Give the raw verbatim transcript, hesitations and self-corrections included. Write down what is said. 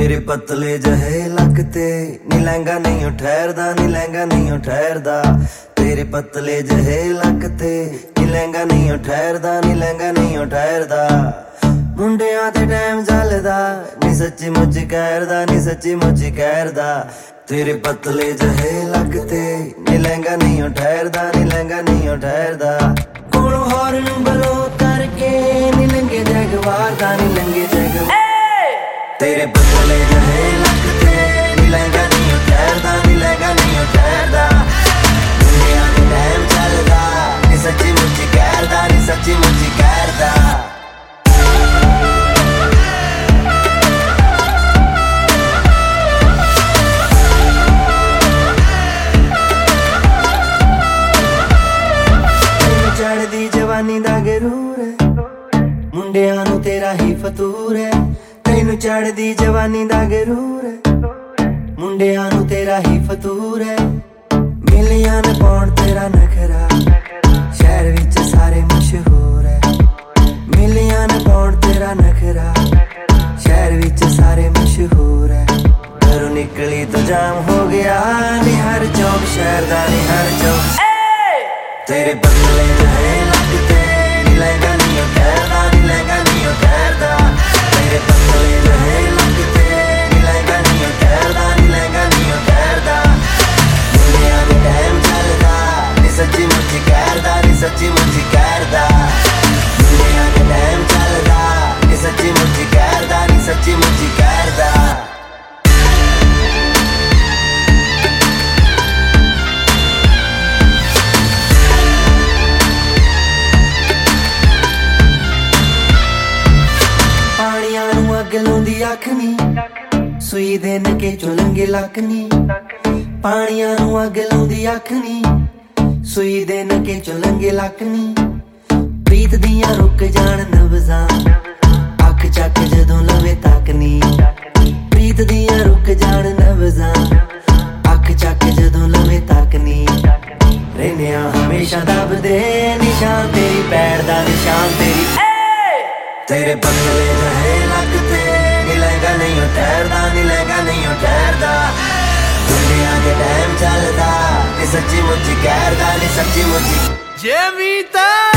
तेरे पतले जहे लगते नी लहंगा नहीं हो ठहरदा, नी लहंगा नहीं हो ठहरदा। तेरे पतले जहे लगते नी लहंगा नहीं हो ठहरदा, नी लहंगा नहीं हो ठहरदा। मुंडियां ते टाइम चलदा नी सच्ची मुच्ची कहरदा, नी सच्ची मुच्ची कहरदा। तेरे पतले जहे लगते नी लहंगा नहीं हो ठहरदा, नी लहंगा नहीं हो ठहरदा। कोलों हॉर्न बलो करके नी लंगे जगवार दा, नी लंगे जगवार। तेरे पतले जहे लगते नी लहंगा नहीं हो ठहरदा, नी लहंगा नहीं हो ठहरदा। दुनिया में टाइम चलदा नी सच्ची मुच्ची कहरदा, नी सच्ची मुच्ची कहरदा। चढ़दी जवानी दा गरूर है, मुंडियां नूं तेरा ही फतूर है। तैनू चढ़दी जवानी दा गरूर है, मुंडियां नूं तेरा ही फतूर है। मिलियां ने पौण तेरा नखरा, शहर विच सारे मशहूर है। मिलियां ने पौण तेरा नखरा, शहर विच सारे मशहूर है। घरों निकली तो जाम हो गया नी हर चौक शहर दा, नी हर चौक। तेरे पतले जहे लगते नी लहंगा नहीं हो ठहरदा, नी लहंगा नहीं हो ठहरदा। तेरे पतले जहे लगते नी लहंगा नहीं हो ठहरदा, नी लहंगा नहीं हो ठहरदा। दुनिया में टाइम चलदा नी सच्ची मुच्ची कहरदा, नी सच्ची मुच्ची कहरदा। दुनिया में टाइम चलदा नी सच्ची मुच्ची कहरदा, नी सच्ची मुच्ची कहरदा। अग लाउंदी अख नी सुई दे नके चुलंगे लक नी। पानियां नूं अग लाउंदी अख नी सुई दे नके चुलंगे लक नी। प्रीत दियां रुक जान नबजां अख चक जदों लवे तक नी। प्रीत दियां रुक जान नबजां अख चक जदों लवे तक नी। रहनिया हमेशा दबदे निशान तेरी पैर दा, निशान तेरी। तेरे पतले जहे लगते नी लहंगा नहीं हो ठहरदा, नी लहंगा नहीं हो ठहरदा। दुनिया के टाइम चलदा नी सच्ची मुच्ची कहरदा, नी सच्ची मुच्ची। जेवीता